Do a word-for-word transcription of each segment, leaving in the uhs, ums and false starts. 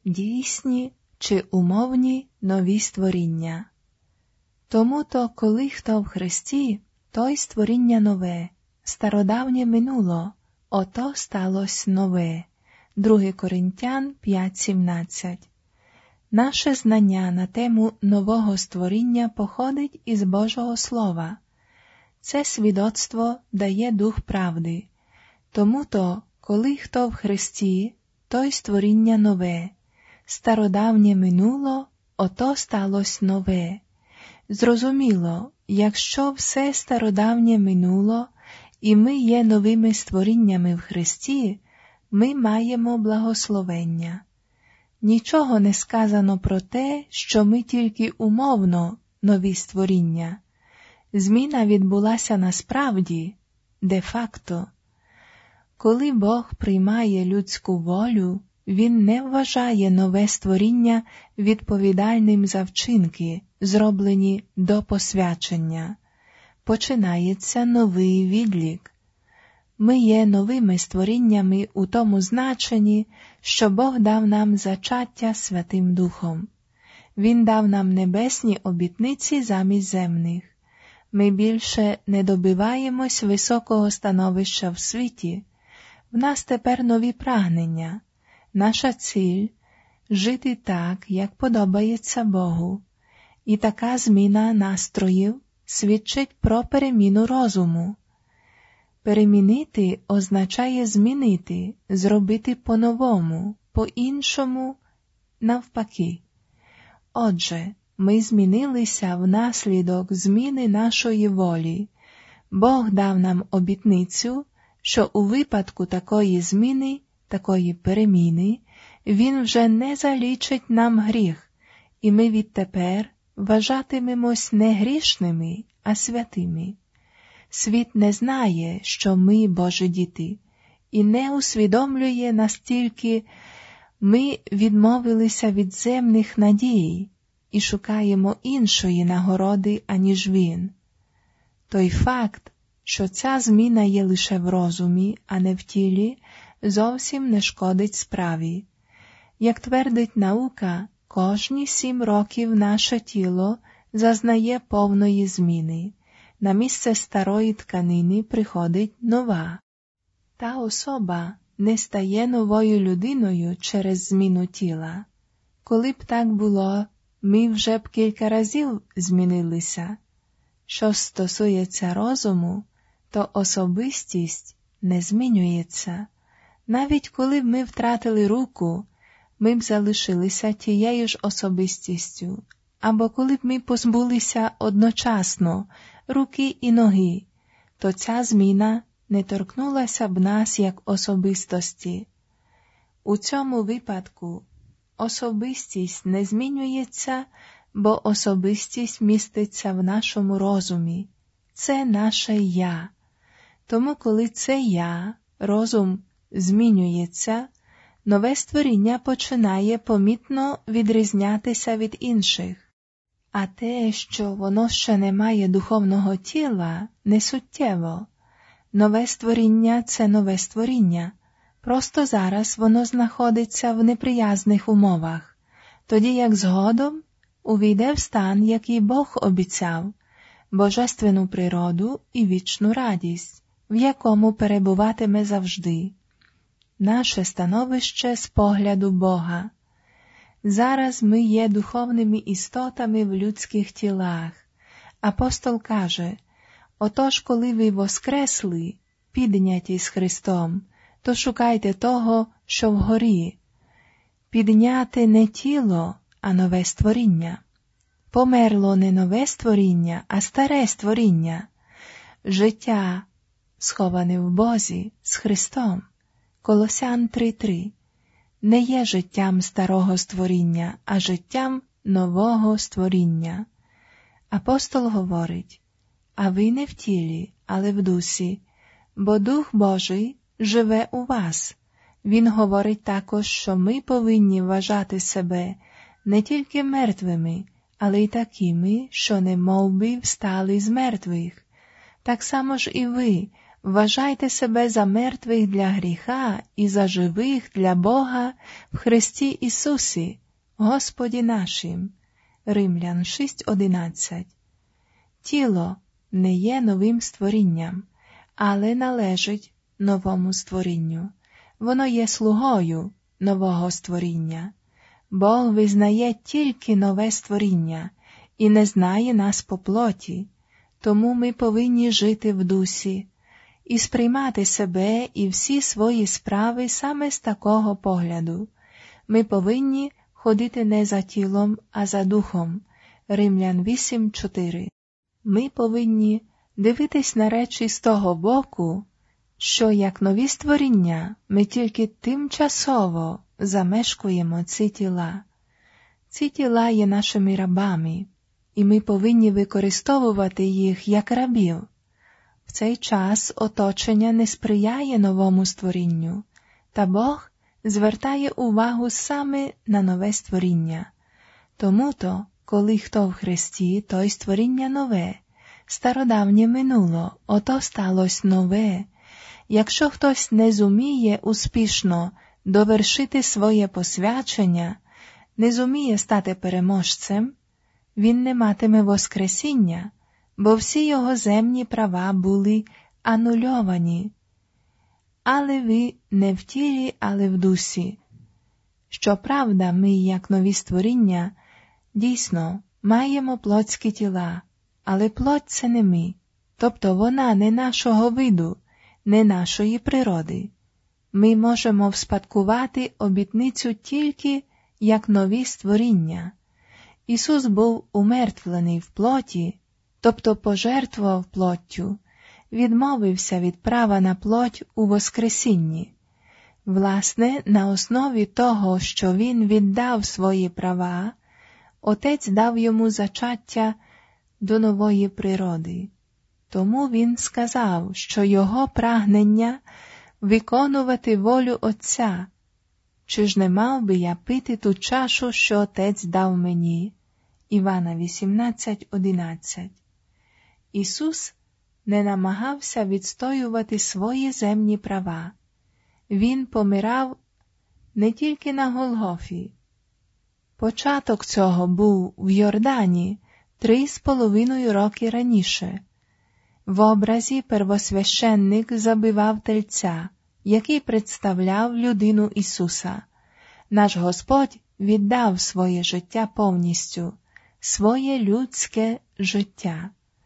дійсні чи умовні нові створіння. Тому-то, коли хто в Христі, той створіння нове, стародавнє минуло, ото сталось нове. Друге Коринтян п'ять сімнадцять. Наше знання на тему нового створіння походить із Божого Слова. Це свідоцтво дає Дух правди. Тому-то, коли хто в Христі, той створіння нове, стародавнє минуло, ото сталось нове. Зрозуміло, якщо все стародавнє минуло, і ми є новими створіннями в Христі, ми маємо благословення. Нічого не сказано про те, що ми тільки умовно нові створіння. Зміна відбулася насправді, де-факто. Коли Бог приймає людську волю, Він не вважає нове створіння відповідальним за вчинки, зроблені до посвячення. Починається новий відлік. Ми є новими створіннями у тому значенні, що Бог дав нам зачаття Святим Духом. Він дав нам небесні обітниці замість земних. Ми більше не добиваємось високого становища в світі. В нас тепер нові прагнення. Наша ціль – жити так, як подобається Богу. І така зміна настроїв свідчить про переміну розуму. Перемінити означає змінити, зробити по-новому, по-іншому, навпаки. Отже, ми змінилися внаслідок зміни нашої волі. Бог дав нам обітницю, що у випадку такої зміни, такої переміни, Він вже не залічить нам гріх, і ми відтепер вважатимемось не грішними, а святими. Світ не знає, що ми Божі діти, і не усвідомлює настільки ми відмовилися від земних надій і шукаємо іншої нагороди, аніж Він. Той факт, що ця зміна є лише в розумі, а не в тілі, зовсім не шкодить справі. Як твердить наука, кожні сім років наше тіло зазнає повної зміни. На місце старої тканини приходить нова. Та особа не стає новою людиною через зміну тіла. Коли б так було, ми вже б кілька разів змінилися. Що стосується розуму, то особистість не змінюється. Навіть коли б ми втратили руку, ми б залишилися тією ж особистістю. Або коли б ми позбулися одночасно руки і ноги, то ця зміна не торкнулася б нас як особистості. У цьому випадку особистість не змінюється, бо особистість міститься в нашому розумі. Це наше «я». Тому коли це «я», розум, змінюється, нове створіння починає помітно відрізнятися від інших. А те, що воно ще не має духовного тіла, не суттєво. Нове створіння – це нове створіння. Просто зараз воно знаходиться в неприязних умовах, тоді як згодом увійде в стан, який Бог обіцяв, божественну природу і вічну радість, в якому перебуватиме завжди. Наше становище з погляду Бога. Зараз ми є духовними істотами в людських тілах. Апостол каже, отож, коли ви воскресли, підняті з Христом, то шукайте того, що вгорі. Підняти не тіло, а нове створіння. Померло не нове створіння, а старе створіння. Життя, сховане в Бозі, з Христом. Колосян три три. Не є життям старого створіння, а життям нового створіння. Апостол говорить, а ви не в тілі, але в дусі, бо Дух Божий живе у вас. Він говорить також, що ми повинні вважати себе не тільки мертвими, але й такими, що немов би встали з мертвих. Так само ж і ви Вважайте себе за мертвих для гріха і за живих для Бога в Христі Ісусі, Господі нашим. Римлян шість одинадцять. Тіло не є новим створінням, але належить новому створінню. Воно є слугою нового створіння. Бог визнає тільки нове створіння і не знає нас по плоті, тому ми повинні жити в дусі і сприймати себе і всі свої справи саме з такого погляду. Ми повинні ходити не за тілом, а за духом. Римлян вісім чотири. Ми повинні дивитись на речі з того боку, що як нові створіння ми тільки тимчасово замешкуємо ці тіла. Ці тіла є нашими рабами, і ми повинні використовувати їх як рабів. В цей час оточення не сприяє новому створінню, та Бог звертає увагу саме на нове створіння. Тому-то, коли хто в Христі, той створіння нове, стародавнє минуло, ото сталось нове. Якщо хтось не зуміє успішно довершити своє посвячення, не зуміє стати переможцем, він не матиме воскресіння, бо всі його земні права були анульовані. Але ви не в тілі, але в дусі. Щоправда, ми, як нові створіння, дійсно маємо плотські тіла, але плоть – це не ми, тобто вона не нашого виду, не нашої природи. Ми можемо вспадкувати обітницю тільки як нові створіння. Ісус був умертвлений в плоті, тобто пожертвував плоттю, відмовився від права на плоть у воскресінні. Власне, на основі того, що Він віддав свої права, Отець дав йому зачаття до нової природи. Тому Він сказав, що його прагнення виконувати волю Отця. Чи ж не мав би я пити ту чашу, що Отець дав мені? Івана вісімнадцять одинадцять. Ісус не намагався відстоювати свої земні права. Він помирав не тільки на Голгофі. Початок цього був в Йордані три з половиною роки раніше. В образі первосвященник забивав тельця, який представляв людину Ісуса. Наш Господь віддав своє життя повністю, своє людське життя.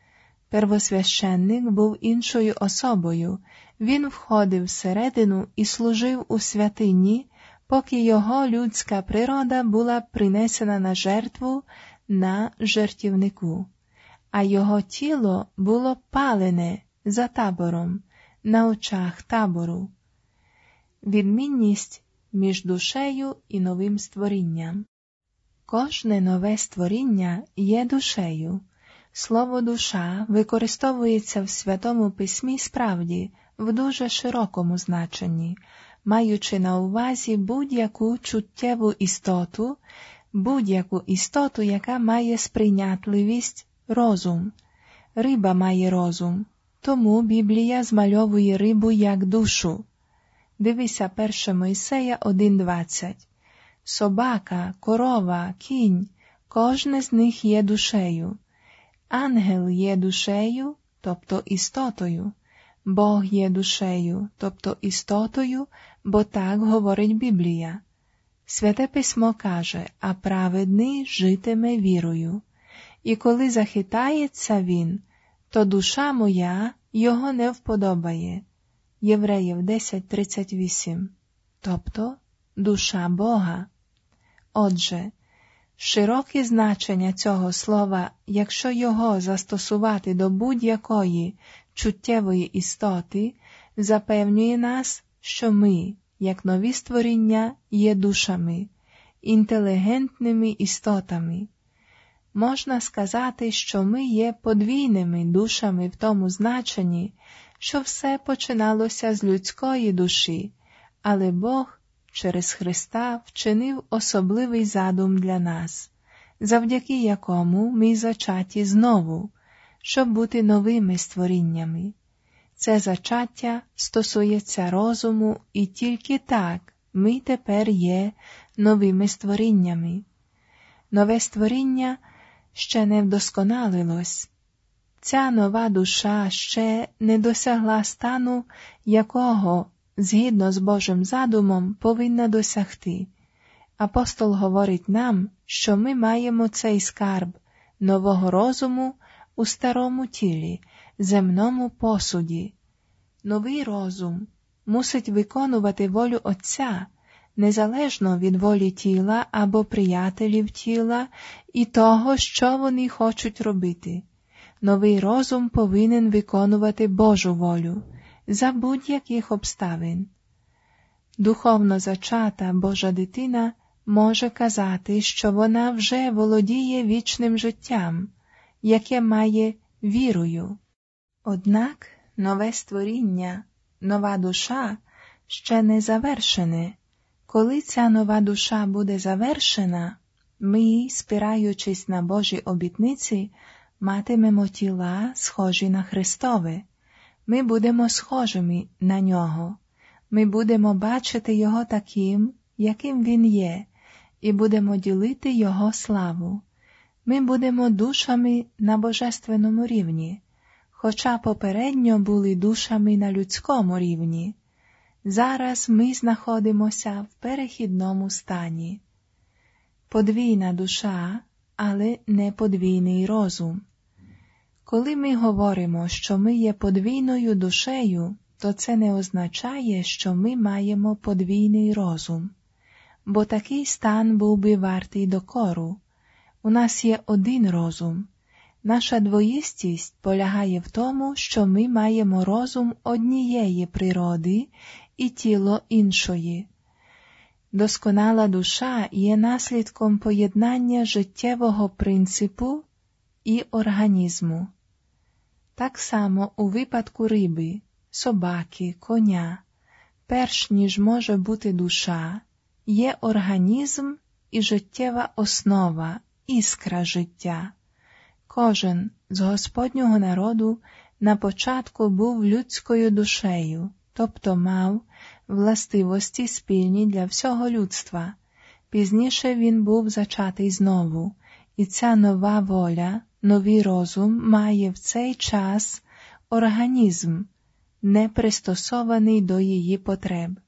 Первосвященник був іншою особою, він входив всередину і служив у святині, поки його людська природа була принесена на жертву на жертівнику, а його тіло було палене за табором, на очах табору. Відмінність між душею і новим створінням. Кожне нове створіння є душею. Слово «душа» використовується в Святому Письмі справді в дуже широкому значенні, маючи на увазі будь-яку чуттєву істоту, будь-яку істоту, яка має сприйнятливість, розум. Риба має розум, тому Біблія змальовує рибу як душу. Дивися перше Мойсея один двадцять. Собака, корова, кінь – кожне з них є душею. Ангел є душею, тобто істотою. Бог є душею, тобто істотою, бо так говорить Біблія. Святе Письмо каже, а праведний житиме вірою. І коли захитається він, то душа моя його не вподобає. Євреїв десять тридцять вісім. Тобто душа Бога. Отже, широке значення цього слова, якщо його застосувати до будь-якої чуттєвої істоти, запевнює нас, що ми, як нові створіння, є душами, інтелігентними істотами. Можна сказати, що ми є подвійними душами в тому значенні, що все починалося з людської душі, але Бог через Христа вчинив особливий задум для нас, завдяки якому ми зачаті знову, щоб бути новими створіннями. Це зачаття стосується розуму, і тільки так ми тепер є новими створіннями. Нове створіння ще не вдосконалилось. Ця нова душа ще не досягла стану, якого, згідно з Божим задумом, повинна досягти. Апостол говорить нам, що ми маємо цей скарб нового розуму у старому тілі, земному посуді. Новий розум мусить виконувати волю Отця, незалежно від волі тіла або приятелів тіла і того, що вони хочуть робити. Новий розум повинен виконувати Божу волю за будь-яких обставин. Духовно зачата Божа дитина може казати, що вона вже володіє вічним життям, яке має вірою. Однак нове створіння, нова душа ще не завершене. Коли ця нова душа буде завершена, ми, спираючись на Божі обітниці, матимемо тіла, схожі на Христове. Ми будемо схожими на Нього. Ми будемо бачити Його таким, яким Він є, і будемо ділити Його славу. Ми будемо душами на божественному рівні, хоча попередньо були душами на людському рівні. Зараз ми знаходимося в перехідному стані. Подвійна душа, але не подвійний розум. Коли ми говоримо, що ми є подвійною душею, то це не означає, що ми маємо подвійний розум, бо такий стан був би вартий докору. У нас є один розум. Наша двоїстість полягає в тому, що ми маємо розум однієї природи і тіло іншої. Досконала душа є наслідком поєднання життєвого принципу і організму. Так само у випадку риби, собаки, коня, перш ніж може бути душа, є організм і життєва основа, іскра життя. Кожен з Господнього народу на початку був людською душею, тобто мав властивості спільні для всього людства. Пізніше він був зачатий знову, і ця нова воля, новий розум має в цей час організм, не пристосований до її потреб.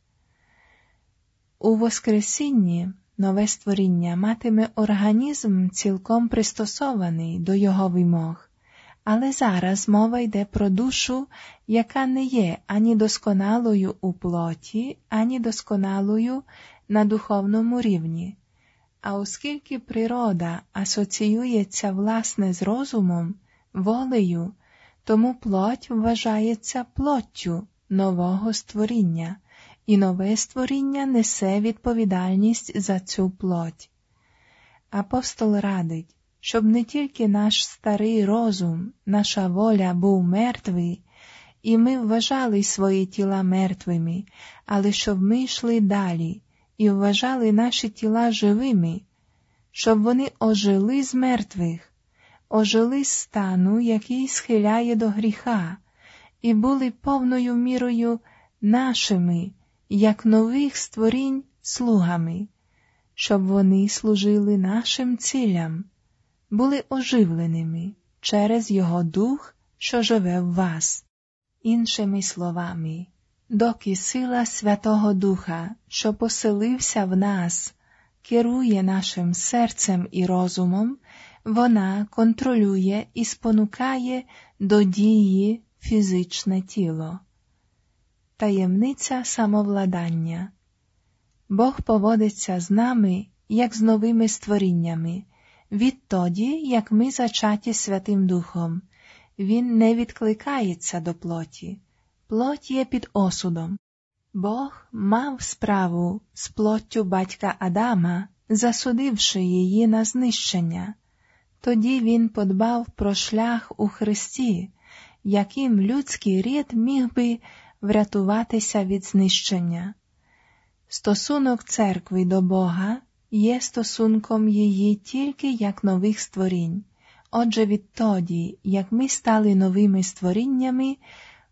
У Воскресінні нове створіння матиме організм цілком пристосований до його вимог, але зараз мова йде про душу, яка не є ані досконалою у плоті, ані досконалою на духовному рівні. А оскільки природа асоціюється власне з розумом, волею, тому плоть вважається плоттю нового створіння, і нове створіння несе відповідальність за цю плоть. Апостол радить, щоб не тільки наш старий розум, наша воля був мертвий, і ми вважали свої тіла мертвими, але щоб ми йшли далі і вважали наші тіла живими, щоб вони ожили з мертвих, ожили з стану, який схиляє до гріха, і були повною мірою нашими, як нових створінь, слугами, щоб вони служили нашим цілям, були оживленими через Його Дух, що живе в вас. Іншими словами, доки сила Святого Духа, що поселився в нас, керує нашим серцем і розумом, вона контролює і спонукає до дії фізичне тіло. Таємниця самовладання. Бог поводиться з нами, як з новими створіннями, відтоді, як ми зачаті Святим Духом. Він не відкликається до плоті. Плоть є під осудом. Бог мав справу з плоттю батька Адама, засудивши її на знищення. Тоді він подбав про шлях у Христі, яким людський рід міг би врятуватися від знищення. Стосунок церкви до Бога є стосунком її тільки як нових створінь. Отже, відтоді, як ми стали новими створіннями,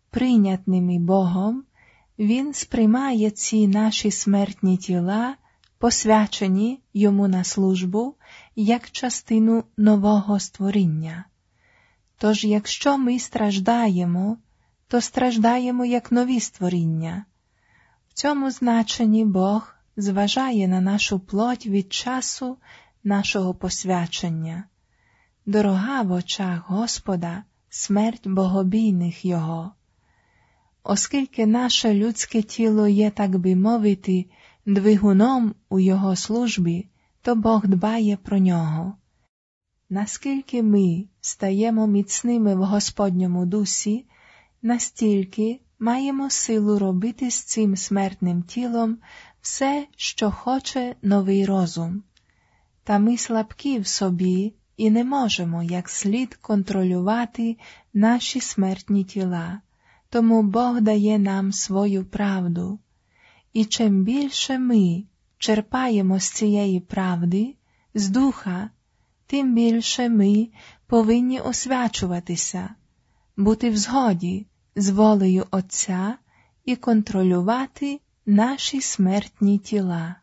прийнятними Богом, Він сприймає ці наші смертні тіла, посвячені Йому на службу, як частину нового створіння. Тож, якщо ми страждаємо, то страждаємо як нові створіння. В цьому значенні Бог зважає на нашу плоть від часу нашого посвячення. Дорога в очах Господа смерть богобійних Його. Оскільки наше людське тіло є, так би мовити, двигуном у Його службі, то Бог дбає про нього. Наскільки ми стаємо міцними в Господньому дусі, настільки маємо силу робити з цим смертним тілом все, що хоче новий розум. Та ми слабкі в собі і не можемо як слід контролювати наші смертні тіла, тому Бог дає нам свою правду. І чим більше ми черпаємо з цієї правди, з духа, тим більше ми повинні освячуватися, бути в згоді з волею Отця і контролювати наші смертні тіла.